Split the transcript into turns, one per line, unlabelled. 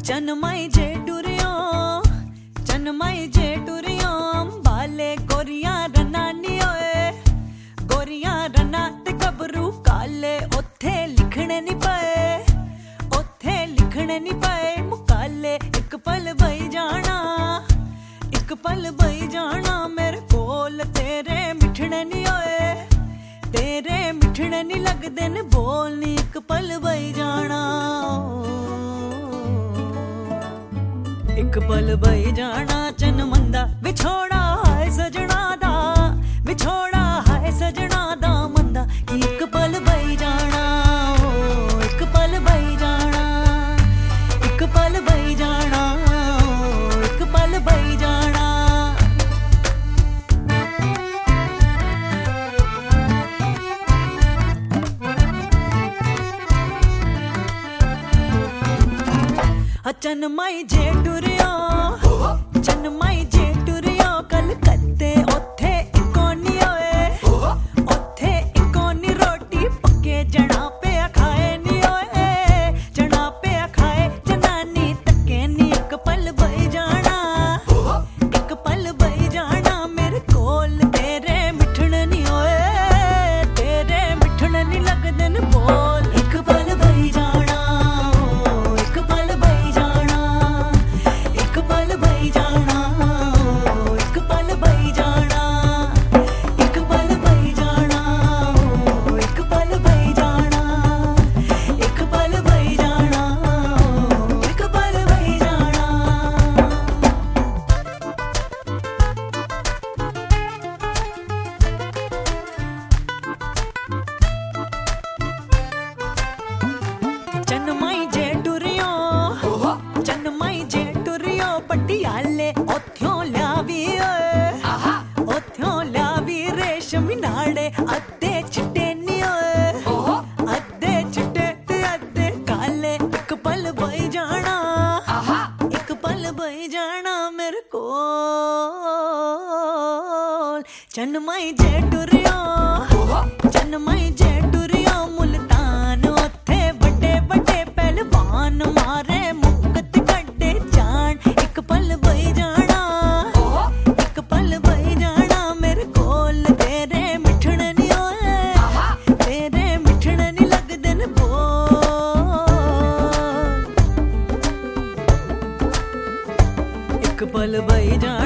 चनमाई जे टुरियो अंबाले गोरियां रनानी ओए गोरियां रना ते गबरू काले ओथे लिखने नी पाए मुकाले एक पल बई जाना मेरे कोल तेरे मिठने नी ओए तेरे मिठने नी लगदे ने बोल नी एक पल बई जाना एक पल बई जाना चन मंदा विछोड़ा हाय सजना दा मंदा कि एक पल बई जाना एक पल बई जाना एक पल बई जाना एक पल बई जाना चनमाई जे टुरियो कलकत्ते ओथे इकोनी ओए ओथे इकोनी रोटी पक्के जना पे खाए नी ओए जना पे खाए जनानी तके नी एक पल बई जाना मेरे कोल तेरे मिठन नी ओए तेरे मिठन नी लगदे न बोल एक पल बई जाना एक पल बई जाना एक पल बई जाना एक पल बई जाना एक पल बई जाना एक पल बई जाना एक पल बई जाना एक पल बई जाना चनमाई जे टुरियो पटियाले ओथ्यों ल्यावी रेशमी नाड़े अद्धे चिट्टे नी ओए अद्धे चिट्टे ते अद्धे काले एक पल बई जाना एक पल बई जाना मेरे कोल चनमाई जे टुरियो मुल्तान ओथे बड़े बड़े पहलवान मारे मुक्कत कड्डे जान एक पल बई जाना एक पल बई जाना मेरे कोल तेरे मिठन नी ओए तेरे मिठन नी लगदे न बोल एक पल बई जाना